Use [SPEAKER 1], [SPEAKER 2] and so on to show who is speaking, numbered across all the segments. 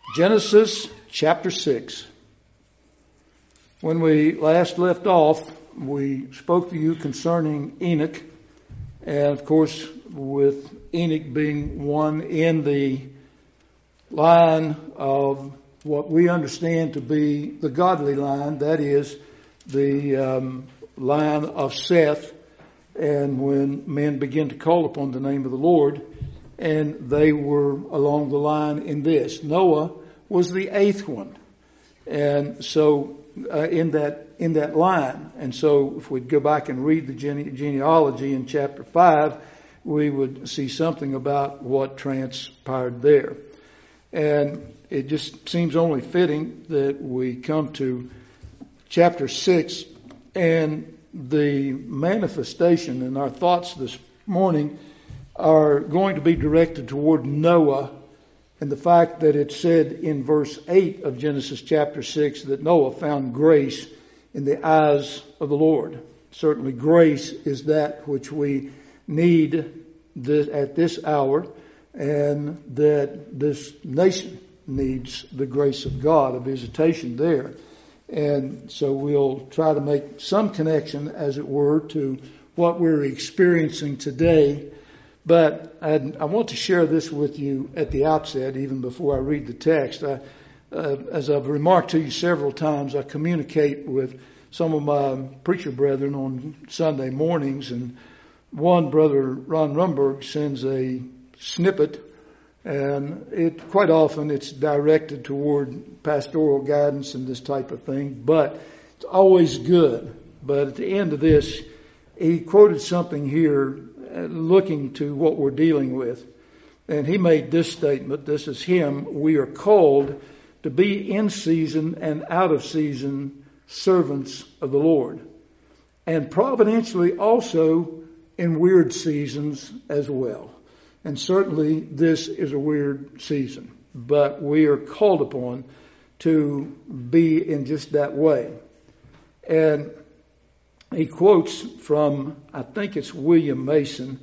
[SPEAKER 1] Genesis chapter 6. When we last left off, we spoke to you concerning Enoch, and of course with Enoch being one in the line of what we understand to be the godly line, that is the line of Seth, and when men begin to call upon the name of the Lord, and they were along the line in this. Noah was the eighth one, and so in that line. And so if we'd go back and read the genealogy in chapter 5, we would see something about what transpired there. And it just seems only fitting that we come to chapter 6, and the manifestation in our thoughts this morning are going to be directed toward Noah, and the fact that it said in verse 8 of Genesis chapter 6 that Noah found grace in the eyes of the Lord. Certainly grace is that which we need at this hour, and that this nation needs the grace of God, a visitation there. And so we'll try to make some connection, as it were, to what we're experiencing today. But I want to share this with you at the outset, even before I read the text. As I've remarked to you several times, I communicate with some of my preacher brethren on Sunday mornings, and one brother, Ron Rumberg, sends a snippet, and quite often it's directed toward pastoral guidance and this type of thing, but it's always good. But at the end of this, he quoted something here looking to what we're dealing with. And he made this statement. This is him. We are called to be in season and out of season servants of the Lord. And providentially also in weird seasons as well. And certainly this is a weird season. But we are called upon to be in just that way. And he quotes from, I think it's William Mason.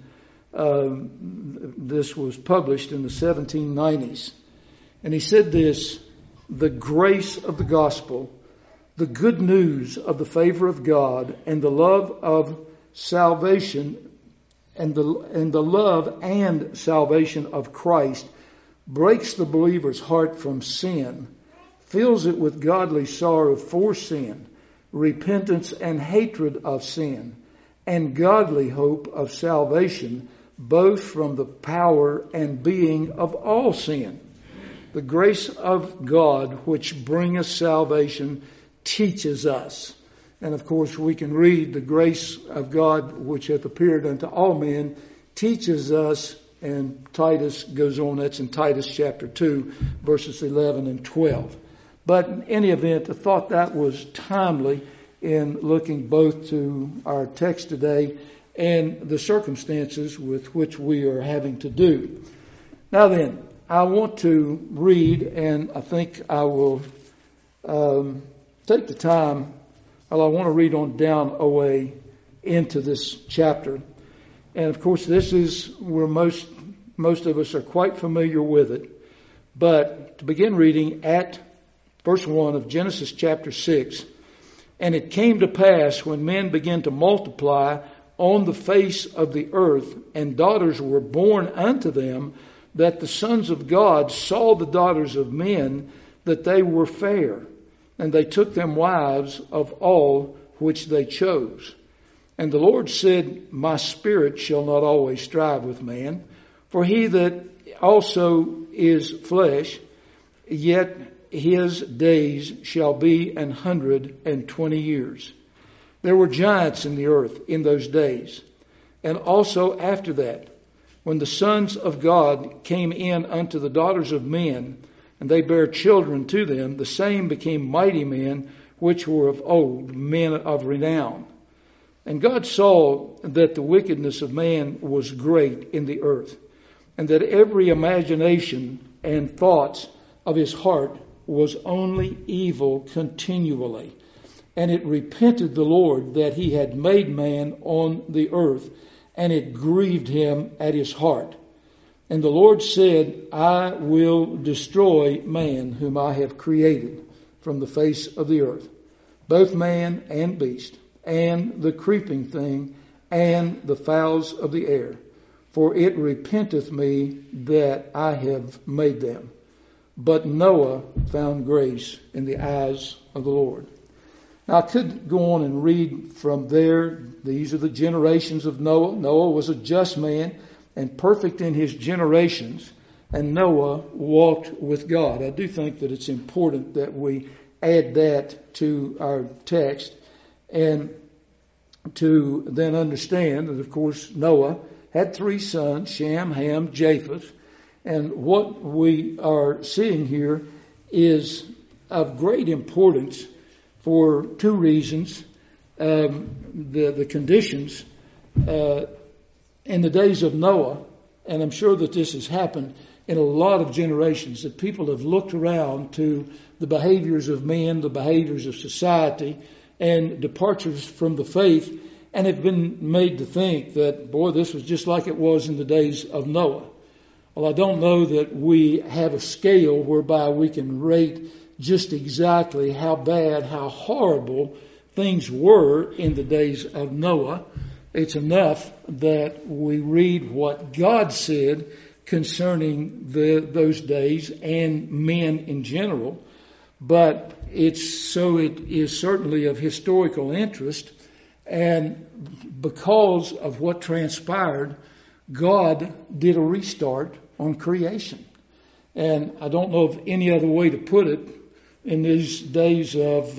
[SPEAKER 1] This was published in the 1790s. And he said this: the grace of the gospel, the good news of the favor of God, and the love of salvation, and the love and salvation of Christ breaks the believer's heart from sin, fills it with godly sorrow for sin, repentance and hatred of sin, and godly hope of salvation, both from the power and being of all sin. The grace of God which bringeth salvation teaches us. And of course we can read the grace of God which hath appeared unto all men teaches us, and Titus goes on, that's in Titus chapter 2, verses 11 and 12. But in any event, I thought that was timely in looking both to our text today and the circumstances with which we are having to do. Now then, I want to read, and I think I will take the time. I want to read on down away into this chapter. And of course, this is where most of us are quite familiar with it. But to begin reading at verse 1 of Genesis chapter 6, and it came to pass when men began to multiply on the face of the earth, and daughters were born unto them, that the sons of God saw the daughters of men, that they were fair, and they took them wives of all which they chose. And the Lord said, my spirit shall not always strive with man, for he that also is flesh, yet his days shall be 120 years. There were giants in the earth in those days, and also after that, when the sons of God came in unto the daughters of men, and they bare children to them, the same became mighty men, which were of old, men of renown. And God saw that the wickedness of man was great in the earth, and that every imagination and thoughts of his heart was only evil continually. And it repented the Lord that he had made man on the earth, and it grieved him at his heart. And the Lord said, I will destroy man whom I have created from the face of the earth, both man and beast, and the creeping thing, and the fowls of the air. For it repenteth me that I have made them. But Noah found grace in the eyes of the Lord. Now I could go on and read from there. These are the generations of Noah. Noah was a just man and perfect in his generations, and Noah walked with God. I do think that it's important that we add that to our text, and to then understand that, of course, Noah had 3 sons, Shem, Ham, Japheth. And what we are seeing here is of great importance for 2 reasons. The conditions in the days of Noah, and I'm sure that this has happened in a lot of generations, that people have looked around to the behaviors of men, the behaviors of society, and departures from the faith, and have been made to think that, boy, this was just like it was in the days of Noah. Well, I don't know that we have a scale whereby we can rate just exactly how bad, how horrible things were in the days of Noah. It's enough that we read what God said concerning those days and men in general. But it is certainly of historical interest, and because of what transpired, God did a restart on creation. And I don't know of any other way to put it in these days of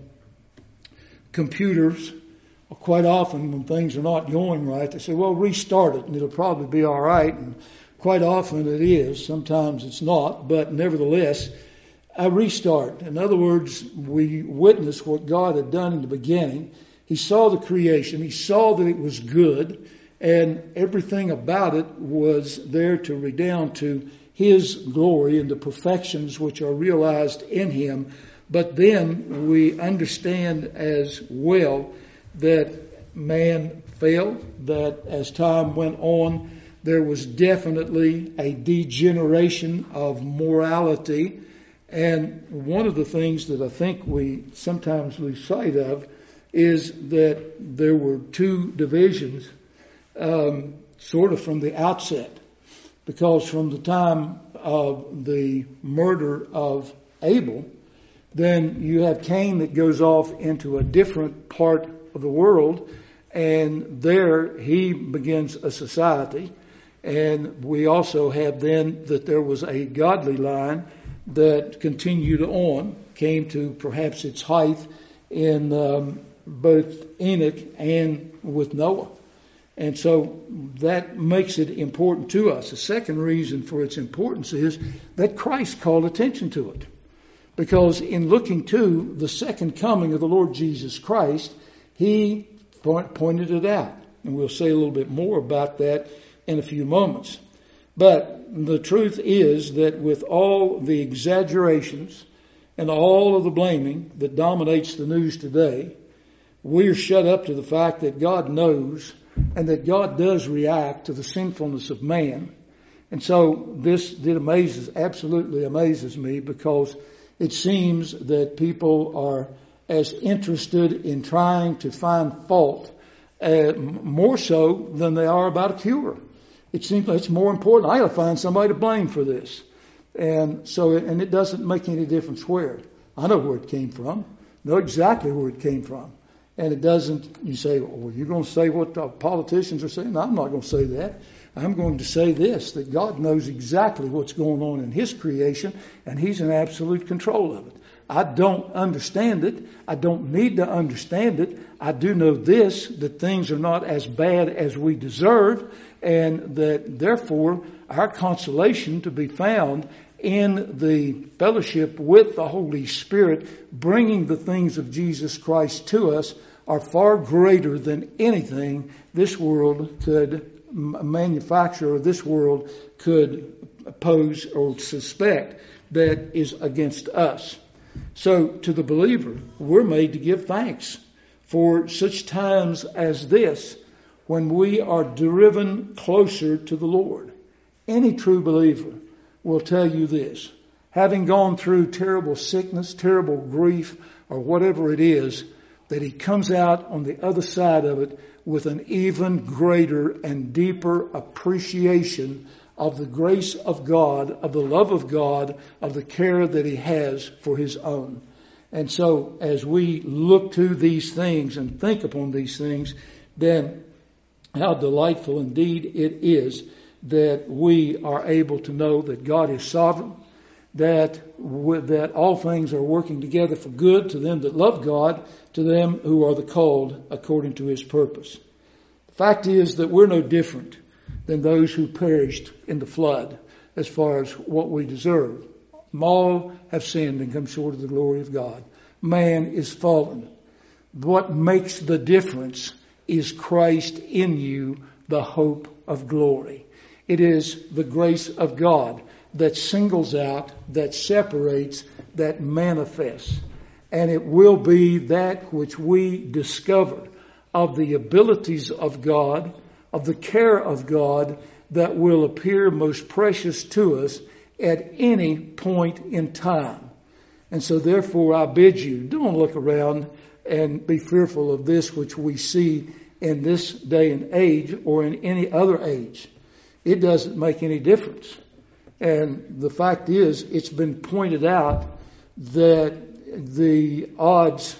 [SPEAKER 1] computers. Quite often when things are not going right, they say, well, restart it and it'll probably be all right. And quite often it is. Sometimes it's not, but nevertheless, a restart. In other words, we witnessed what God had done in the beginning. He saw the creation. He saw that it was good, and everything about it was there to redound to His glory and the perfections which are realized in Him. But then we understand as well that man failed, that as time went on, there was definitely a degeneration of morality. And one of the things that I think we sometimes lose sight of is that there were 2 divisions sort of from the outset. Because from the time of the murder of Abel, then you have Cain that goes off into a different part of the world, and there he begins a society. And we also have then that there was a godly line that continued on, came to perhaps its height in both Enoch and with Noah. And so that makes it important to us. The second reason for its importance is that Christ called attention to it. Because in looking to the second coming of the Lord Jesus Christ, He pointed it out. And we'll say a little bit more about that in a few moments. But the truth is that with all the exaggerations and all of the blaming that dominates the news today, we're shut up to the fact that God knows and that God does react to the sinfulness of man. And so this absolutely amazes me, because it seems that people are as interested in trying to find fault more so than they are about a cure. It seems like it's more important. I got to find somebody to blame for this. And so, and it doesn't make any difference where. I know where it came from. Know exactly where it came from. And it doesn't, you say, well, you're going to say what the politicians are saying? No, I'm not going to say that. I'm going to say this, that God knows exactly what's going on in His creation, and He's in absolute control of it. I don't understand it. I don't need to understand it. I do know this, that things are not as bad as we deserve, and that therefore our consolation to be found in the fellowship with the Holy Spirit, bringing the things of Jesus Christ to us, are far greater than anything this world could manufacture, or this world could pose or suspect that is against us. So to the believer, we're made to give thanks for such times as this, when we are driven closer to the Lord. Any true believer will tell you this. Having gone through terrible sickness, terrible grief, or whatever it is, that he comes out on the other side of it with an even greater and deeper appreciation of the grace of God, of the love of God, of the care that he has for his own. And so as we look to these things and think upon these things, then how delightful indeed it is that we are able to know that God is sovereign, that all things are working together for good to them that love God, to them who are the called according to his purpose. The fact is that we're no different than those who perished in the flood as far as what we deserve. All have sinned and come short of the glory of God. Man is fallen. What makes the difference is Christ in you, the hope of glory. It is the grace of God that singles out, that separates, that manifests. And it will be that which we discover of the abilities of God, of the care of God, that will appear most precious to us at any point in time. And so therefore I bid you, don't look around and be fearful of this which we see in this day and age or in any other age. It doesn't make any difference. And the fact is, it's been pointed out that the odds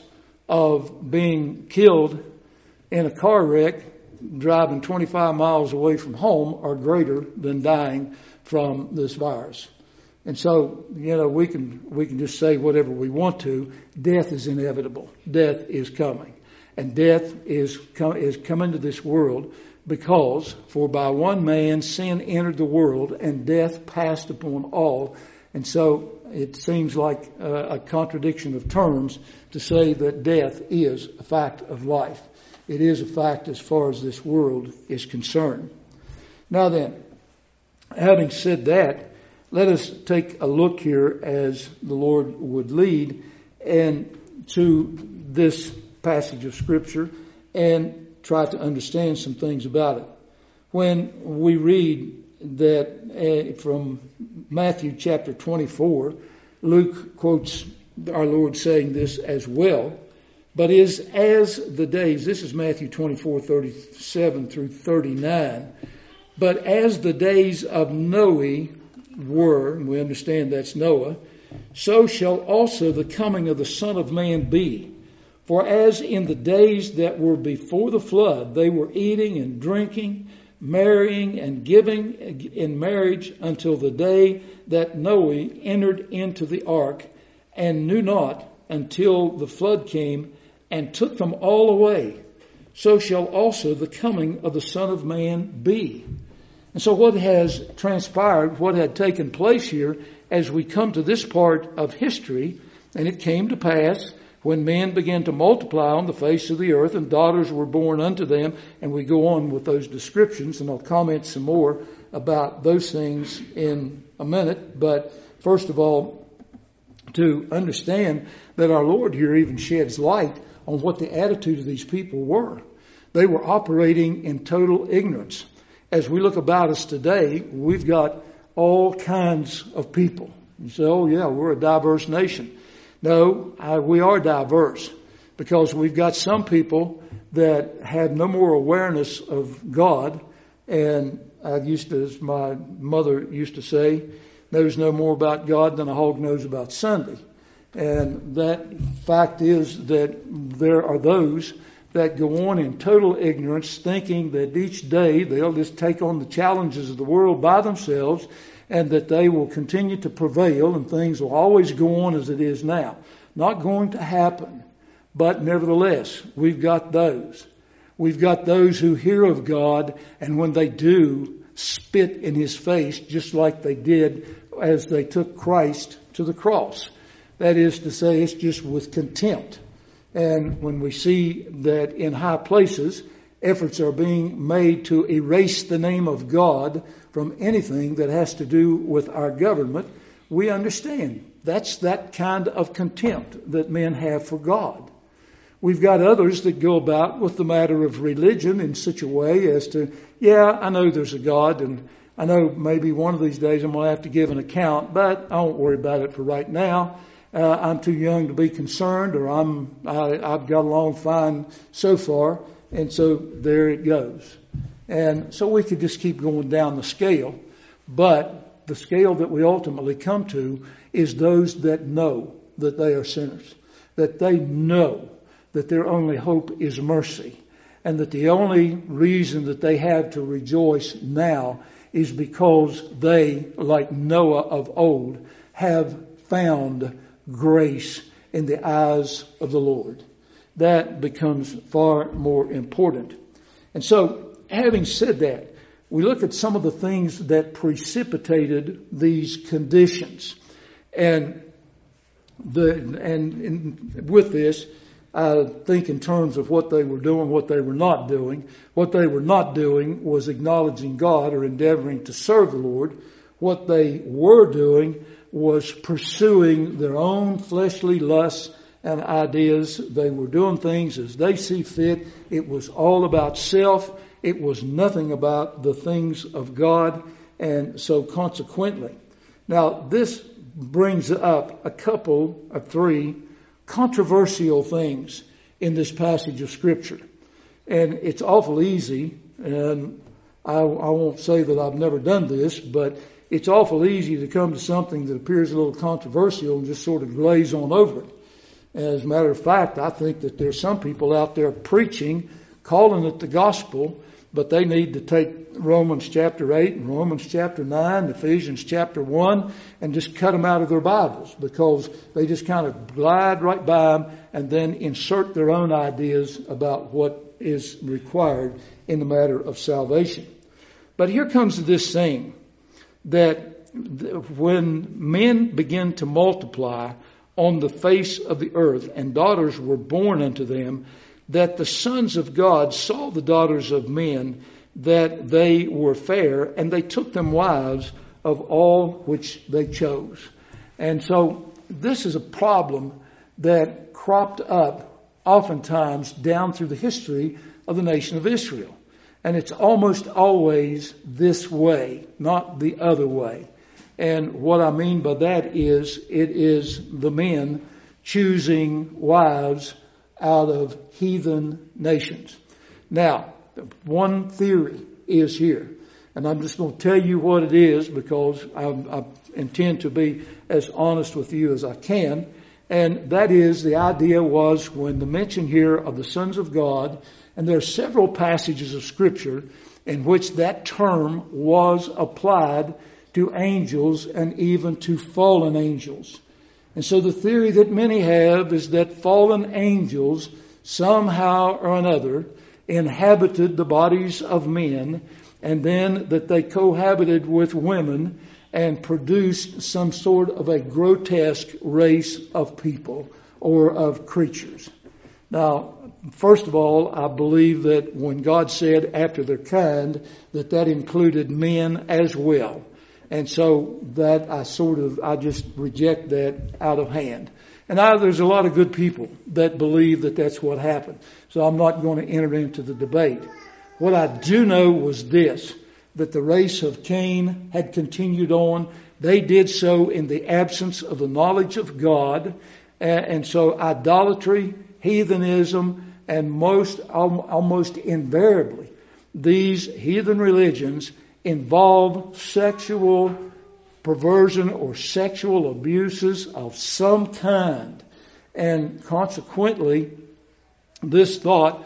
[SPEAKER 1] of being killed in a car wreck driving 25 miles away from home are greater than dying from this virus. And so, we can just say whatever we want to. Death is inevitable. Death is coming. And death is coming to this world because, for by one man sin entered the world and death passed upon all. And so it seems like a contradiction of terms to say that death is a fact of life. It is a fact as far as this world is concerned. Now then, having said that, let us take a look here as the Lord would lead and to this passage of Scripture and try to understand some things about it. When we read that from Matthew chapter 24, Luke quotes our Lord saying this as well, but is as the days, this is Matthew 24:37 through 39, but as the days of Noe were, and we understand that's Noah, so shall also the coming of the Son of Man be. For as in the days that were before the flood, they were eating and drinking, marrying and giving in marriage until the day that Noah entered into the ark, and knew not until the flood came and took them all away. So shall also the coming of the Son of Man be. And so what has transpired, what had taken place here as we come to this part of history, and it came to pass when men began to multiply on the face of the earth and daughters were born unto them, and we go on with those descriptions, and I'll comment some more about those things in a minute. But first of all, to understand that our Lord here even sheds light on what the attitude of these people were. They were operating in total ignorance. As we look about us today, we've got all kinds of people. You say, oh yeah, we're a diverse nation. No, we are diverse because we've got some people that have no more awareness of God. And I used to, as my mother used to say, knows no more about God than a hog knows about Sunday. And that fact is that there are those that go on in total ignorance, thinking that each day they'll just take on the challenges of the world by themselves and that they will continue to prevail and things will always go on as it is now. Not going to happen. But nevertheless, we've got those. We've got those who hear of God, and when they do, spit in His face just like they did as they took Christ to the cross. That is to say, it's just with contempt. And when we see that in high places, efforts are being made to erase the name of God from anything that has to do with our government, we understand that's that kind of contempt that men have for God. We've got others that go about with the matter of religion in such a way as to, yeah, I know there's a God and I know maybe one of these days I'm going to have to give an account, but I won't worry about it for right now. I'm too young to be concerned, or I've got along fine so far, and so there it goes. And so we could just keep going down the scale, but the scale that we ultimately come to is those that know that they are sinners, that they know that their only hope is mercy, and that the only reason that they have to rejoice now is because they, like Noah of old, have found grace in the eyes of the Lord. That becomes far more important. And so, having said that, we look at some of the things that precipitated these conditions. And with this, I think in terms of what they were doing, what they were not doing. What they were not doing was acknowledging God or endeavoring to serve the Lord. What they were doing was pursuing their own fleshly lusts and ideas. They were doing things as they see fit. It was all about self. It was nothing about the things of God. And so consequently, now this brings up a couple of three controversial things in this passage of Scripture. And it's awful easy, and I won't say that I've never done this, but it's awful easy to come to something that appears a little controversial and just sort of glaze on over it. As a matter of fact, I think that there's some people out there preaching, calling it the gospel, but they need to take Romans chapter 8 and Romans chapter 9, Ephesians chapter 1, and just cut them out of their Bibles, because they just kind of glide right by them and then insert their own ideas about what is required in the matter of salvation. But here comes this thing, that when men begin to multiply on the face of the earth and daughters were born unto them, that the sons of God saw the daughters of men, that they were fair, and they took them wives of all which they chose. And so this is a problem that cropped up oftentimes down through the history of the nation of Israel. And it's almost always this way, not the other way. And what I mean by that is, it is the men choosing wives out of heathen nations. Now, one theory is here, and I'm just going to tell you what it is, because I intend to be as honest with you as I can. And that is, the idea was, when the mention here of the sons of God, and there are several passages of Scripture in which that term was applied to angels and even to fallen angels. And so the theory that many have is that fallen angels somehow or another inhabited the bodies of men, and then that they cohabited with women and produced some sort of a grotesque race of people or of creatures. Now, first of all, I believe that when God said after their kind, that included men as well. And so that I just reject that out of hand. And there's a lot of good people that believe that that's what happened. So I'm not going to enter into the debate. What I do know was this, that the race of Cain had continued on. They did so in the absence of the knowledge of God. And so idolatry, heathenism, and almost invariably, these heathen religions involve sexual perversion or sexual abuses of some kind. And consequently, this thought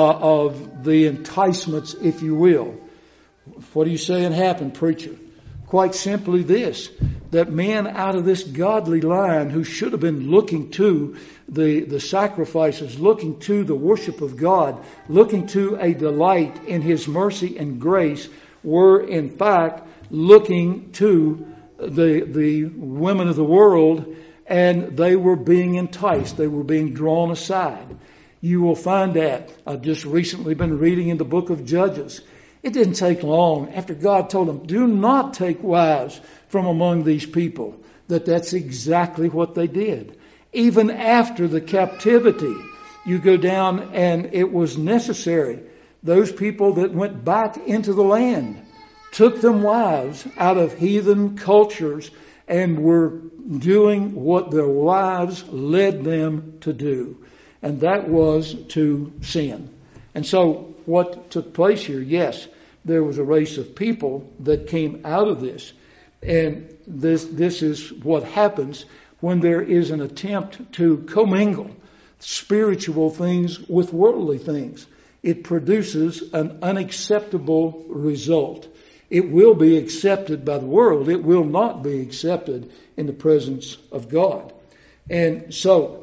[SPEAKER 1] of the enticements, if you will. What are you saying happened, preacher? Quite simply this, that men out of this godly line who should have been looking to the sacrifices, looking to the worship of God, looking to a delight in His mercy and grace, were in fact looking to the women of the world, and they were being enticed. They were being drawn aside. You will find that. I've just recently been reading in the book of Judges. It didn't take long after God told them, do not take wives from among these people, that's exactly what they did. Even after the captivity, you go down and it was necessary. Those people that went back into the land took them wives out of heathen cultures and were doing what their wives led them to do. And that was to sin. And so what took place here? Yes, there was a race of people that came out of this. And this is what happens when there is an attempt to commingle spiritual things with worldly things. It produces an unacceptable result. It will be accepted by the world. It will not be accepted in the presence of God. And so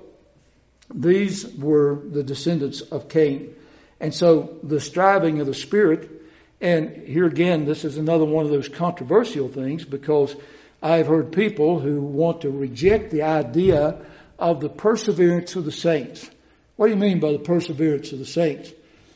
[SPEAKER 1] these were the descendants of Cain. And so the striving of the Spirit, and here again, this is another one of those controversial things, because I've heard people who want to reject the idea of the perseverance of the saints. What do you mean by the perseverance of the saints?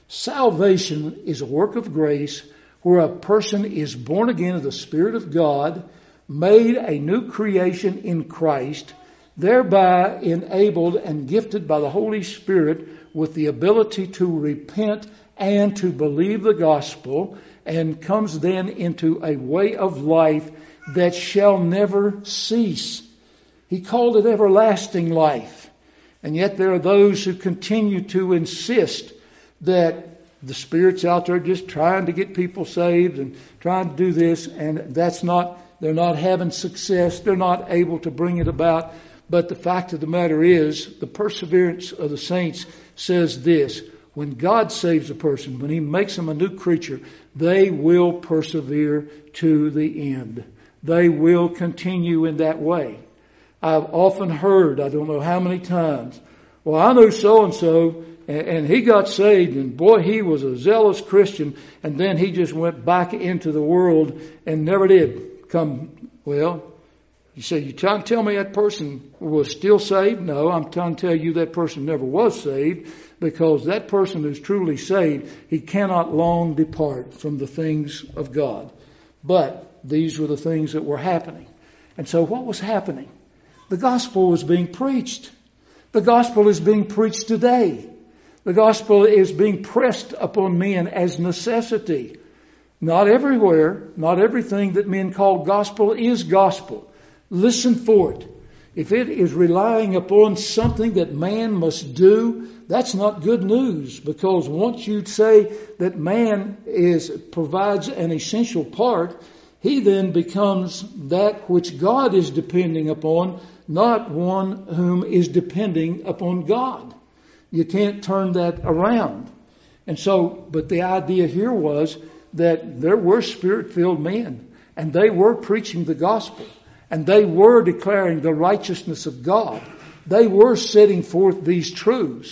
[SPEAKER 1] Salvation is a work of grace where a person is born again of the Spirit of God, made a new creation in Christ, thereby enabled and gifted by the Holy Spirit with the ability to repent and to believe the gospel, and comes then into a way of life that shall never cease. He called it everlasting life. And yet there are those who continue to insist that the Spirit's out there just trying to get people saved and trying to do this, and they're not having success. They're not able to bring it about. But the fact of the matter is, the perseverance of the saints says this: when God saves a person, when He makes them a new creature, they will persevere to the end. They will continue in that way. I've often heard, I don't know how many times, well, I know so-and-so, and he got saved, and boy, he was a zealous Christian, and then he just went back into the world and never did come. Well, you say, you trying to tell me that person was still saved? No, I'm trying to tell you that person never was saved, because that person who's truly saved, he cannot long depart from the things of God. But these were the things that were happening. And so what was happening? The gospel was being preached. The gospel is being preached today. The gospel is being pressed upon men as necessity. Not everywhere, not everything that men call gospel is gospel. Listen for it. If it is relying upon something that man must do, that's not good news, because once you say that man provides an essential part, he then becomes that which God is depending upon, not one whom is depending upon God. You can't turn that around. And so, but the idea here was that there were Spirit-filled men, and they were preaching the gospel, and they were declaring the righteousness of God. They were setting forth these truths.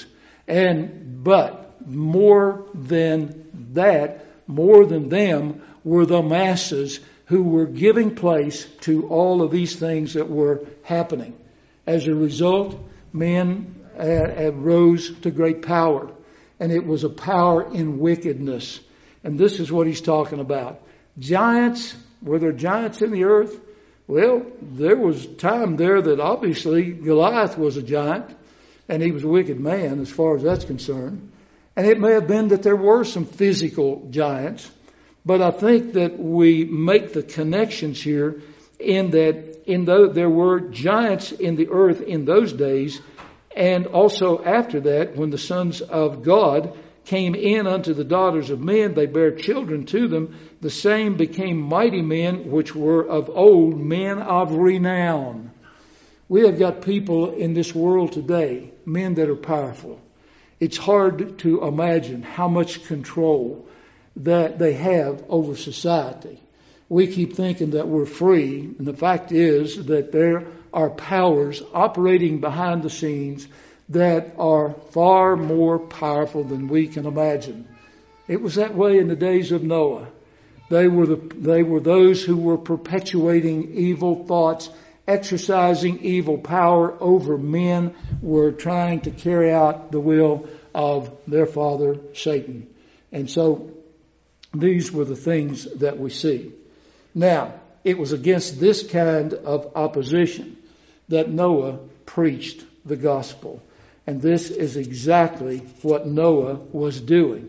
[SPEAKER 1] But more than that, more than them, were the masses who were giving place to all of these things that were happening. As a result, men rose to great power, and it was a power in wickedness. And this is what he's talking about. Giants, were there giants in the earth? Well, there was time there that obviously Goliath was a giant, and he was a wicked man as far as that's concerned. And it may have been that there were some physical giants, but I think that we make the connections here in that there were giants in the earth in those days, and also after that, when the sons of God came in unto the daughters of men, they bare children to them. The same became mighty men, which were of old, men of renown. We have got people in this world today, men that are powerful. It's hard to imagine how much control that they have over society. We keep thinking that we're free, and the fact is that there are powers operating behind the scenes that are far more powerful than we can imagine. It was that way in the days of Noah. They were those who were perpetuating evil thoughts, exercising evil power over men, were trying to carry out the will of their father, Satan. And so these were the things that we see. Now, it was against this kind of opposition that Noah preached the gospel. And this is exactly what Noah was doing.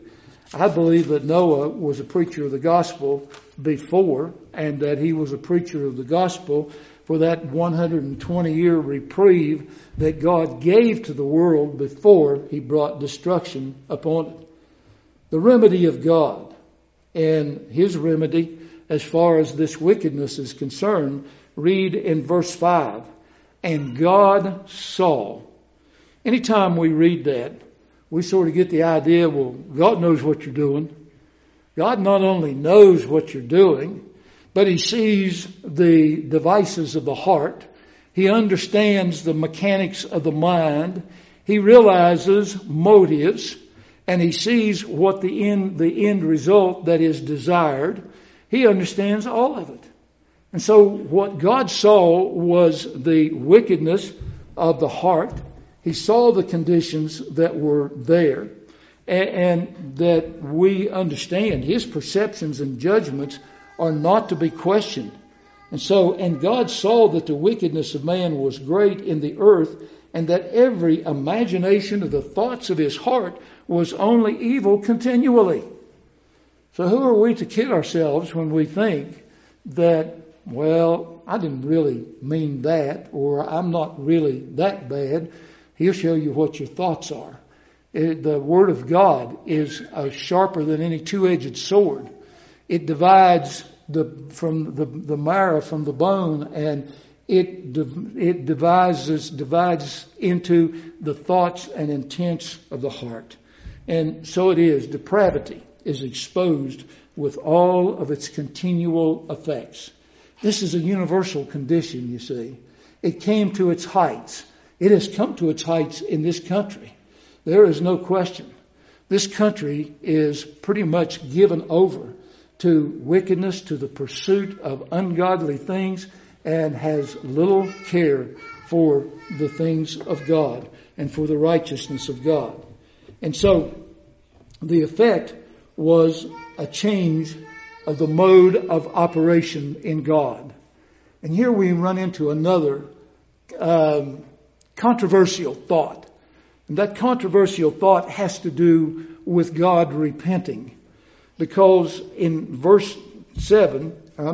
[SPEAKER 1] I believe that Noah was a preacher of the gospel before, and that he was a preacher of the gospel for that 120-year reprieve that God gave to the world before he brought destruction upon it. The remedy of God, and his remedy as far as this wickedness is concerned, read in verse 5, and God saw. Anytime we read that, we sort of get the idea, well, God knows what you're doing. God not only knows what you're doing, but he sees the devices of the heart. He understands the mechanics of the mind. He realizes motives, and he sees what the end result that is desired. He understands all of it. And so what God saw was the wickedness of the heart. He saw the conditions that were there, and that we understand his perceptions and judgments are not to be questioned. And God saw that the wickedness of man was great in the earth, and that every imagination of the thoughts of his heart was only evil continually. So who are we to kid ourselves when we think that, well, I didn't really mean that, or I'm not really that bad? He'll show you what your thoughts are. The Word of God is sharper than any two-edged sword. It divides from the marrow from the bone, and it divides into the thoughts and intents of the heart. And so it is. Depravity is exposed with all of its continual effects. This is a universal condition, you see. It came to its heights. It has come to its heights in this country. There is no question. This country is pretty much given over to wickedness, to the pursuit of ungodly things, and has little care for the things of God and for the righteousness of God. And so the effect was a change of the mode of operation in God. And here we run into another controversial thought. And that controversial thought has to do with God repenting. Because in verse 6,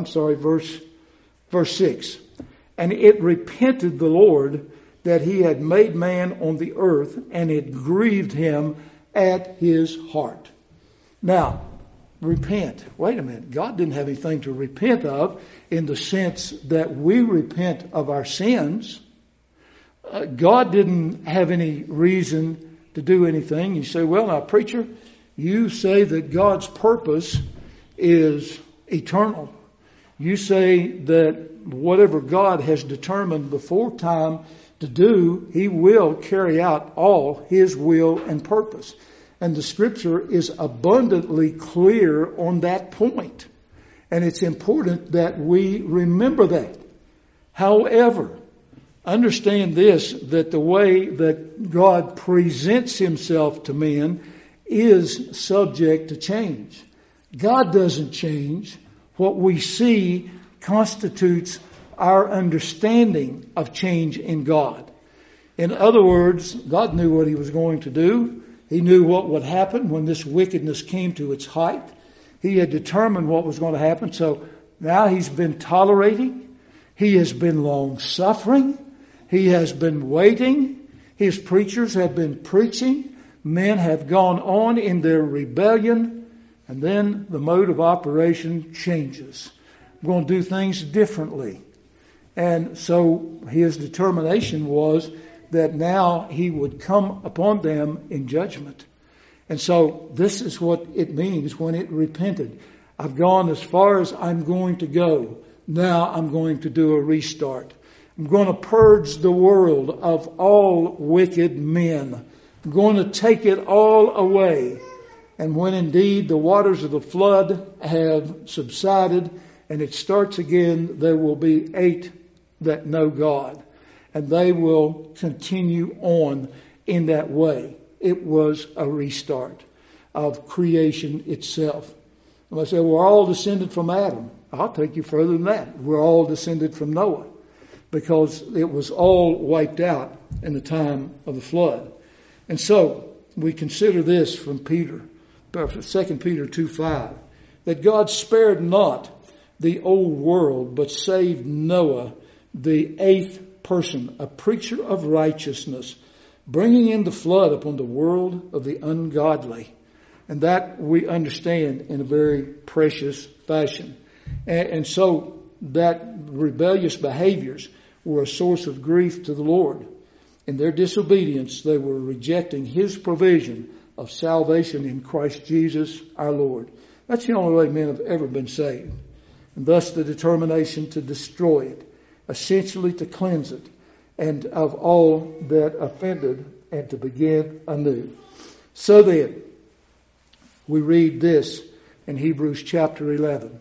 [SPEAKER 1] and it repented the Lord that he had made man on the earth, and it grieved him at his heart. Now, repent. Wait a minute. God didn't have anything to repent of in the sense that we repent of our sins. God didn't have any reason to do anything. You say, well, now, preacher, you say that God's purpose is eternal. You say that whatever God has determined before time to do, he will carry out all his will and purpose. And the Scripture is abundantly clear on that point. And it's important that we remember that. However, understand this, that the way that God presents himself to men is subject to change. God doesn't change. What we see constitutes our understanding of change in God. In other words, God knew what he was going to do. He knew what would happen when this wickedness came to its height. He had determined what was going to happen. So now he's been tolerating. He has been long-suffering. He has been waiting. His preachers have been preaching. Men have gone on in their rebellion. And then the mode of operation changes. We're going to do things differently. And so his determination was that now he would come upon them in judgment. And so this is what it means when it repented. I've gone as far as I'm going to go. Now I'm going to do a restart. I'm going to purge the world of all wicked men. I'm going to take it all away. And when indeed the waters of the flood have subsided and it starts again, there will be 8 that know God. And they will continue on in that way. It was a restart of creation itself. And I say, we're all descended from Adam. I'll take you further than that. We're all descended from Noah, because it was all wiped out in the time of the flood. And so we consider this from Peter. 2 Peter 2:5, that God spared not the old world, but saved Noah, the eighth person, a preacher of righteousness, bringing in the flood upon the world of the ungodly. And that we understand in a very precious fashion. And so that rebellious behaviors were a source of grief to the Lord. In their disobedience, they were rejecting His provision of salvation in Christ Jesus our Lord. That's the only way men have ever been saved. And thus the determination to destroy it, essentially to cleanse it, and of all that offended, and to begin anew. So then, we read this in Hebrews chapter 11.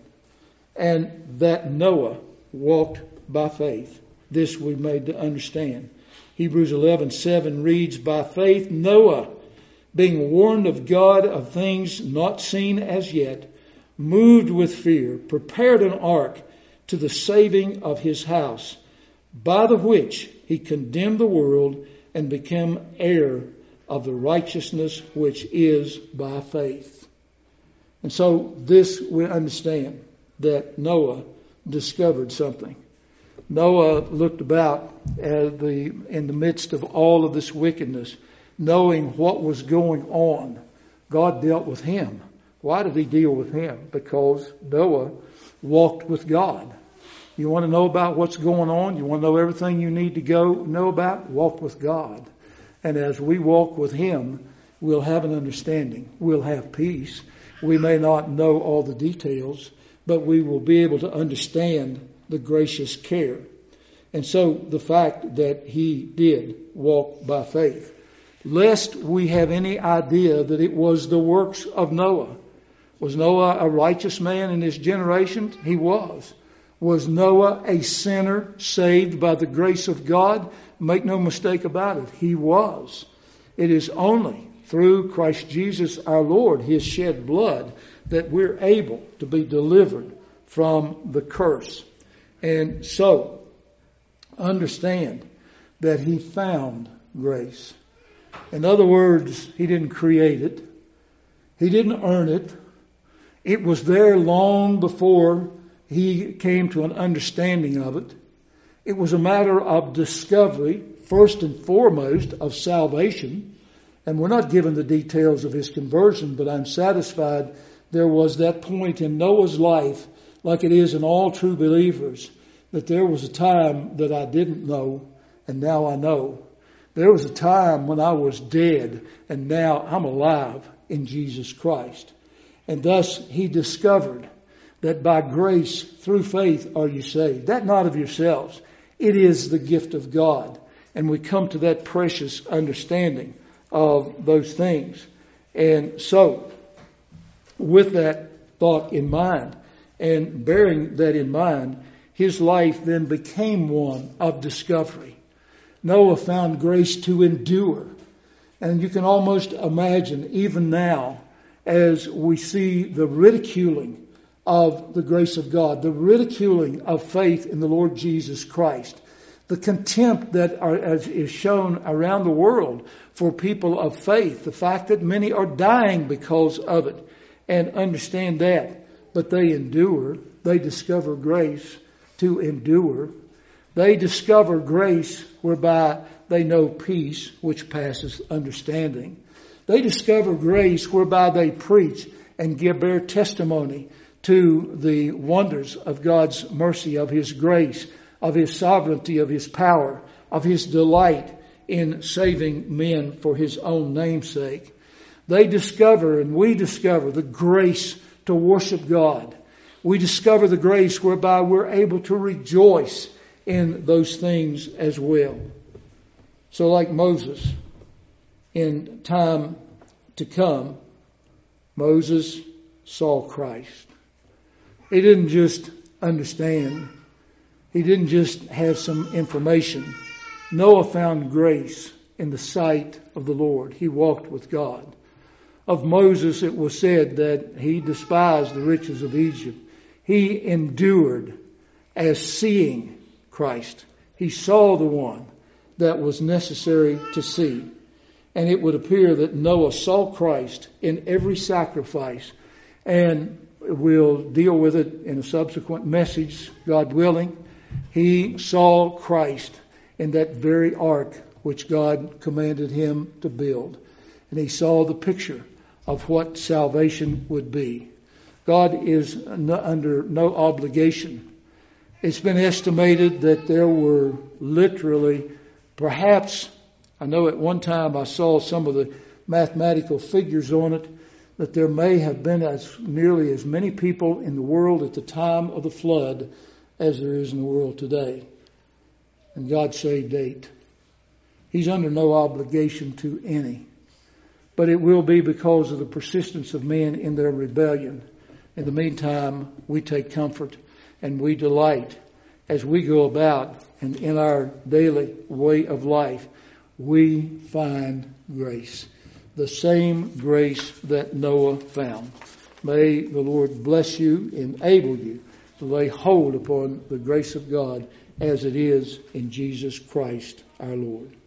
[SPEAKER 1] And that Noah walked by faith. This we made to understand. Hebrews 11:7 reads, by faith Noah, being warned of God of things not seen as yet, moved with fear, prepared an ark to the saving of his house, by the which he condemned the world and became heir of the righteousness which is by faith. And so this we understand, that Noah discovered something. Noah looked about in the midst of all of this wickedness, knowing what was going on. God dealt with him. Why did He deal with him? Because Noah walked with God. You want to know about what's going on? You want to know everything you need to know about? Walk with God. And as we walk with Him, we'll have an understanding. We'll have peace. We may not know all the details, but we will be able to understand the gracious care. And so the fact that he did walk by faith, lest we have any idea that it was the works of Noah. Was Noah a righteous man in his generation? He was. Was Noah a sinner saved by the grace of God? Make no mistake about it, he was. It is only through Christ Jesus our Lord, His shed blood, that we're able to be delivered from the curse. And so, understand that he found grace. In other words, he didn't create it. He didn't earn it. It was there long before he came to an understanding of it. It was a matter of discovery, first and foremost, of salvation. And we're not given the details of his conversion, but I'm satisfied there was that point in Noah's life, like it is in all true believers, that there was a time that I didn't know, and now I know. There was a time when I was dead, and now I'm alive in Jesus Christ. And thus he discovered that by grace, through faith, are you saved. That not of yourselves. It is the gift of God. And we come to that precious understanding of those things. And so, with that thought in mind, and bearing that in mind, his life then became one of discovery. Noah found grace to endure. And you can almost imagine, even now, as we see the ridiculing of the grace of God, the ridiculing of faith in the Lord Jesus Christ, the contempt that is shown around the world for people of faith, the fact that many are dying because of it, and understand that. But they endure. They discover grace to endure. They discover grace whereby they know peace, which passes understanding. They discover grace whereby they preach and bear testimony to the wonders of God's mercy, of His grace, of His sovereignty, of His power, of His delight in saving men for His own name's sake. They discover, and we discover, the grace to worship God. We discover the grace whereby we're able to rejoice in those things as well. So like Moses, in time to come, Moses saw Christ. He didn't just understand. He didn't just have some information. Noah found grace in the sight of the Lord. He walked with God. Of Moses, it was said that he despised the riches of Egypt. He endured as seeing Christ. He saw the one that was necessary to see. And it would appear that Noah saw Christ in every sacrifice, and we'll deal with it in a subsequent message, God willing. He saw Christ in that very ark which God commanded him to build. And he saw the picture of what salvation would be. God is under no obligation. It's been estimated that there were literally, perhaps, I know at one time I saw some of the mathematical figures on it, that there may have been nearly as many people in the world at the time of the flood as there is in the world today. And God saved 8. He's under no obligation to any. But it will be because of the persistence of men in their rebellion. In the meantime, we take comfort and we delight as we go about and in our daily way of life. We find grace. The same grace that Noah found. May the Lord bless you, enable you to lay hold upon the grace of God as it is in Jesus Christ our Lord.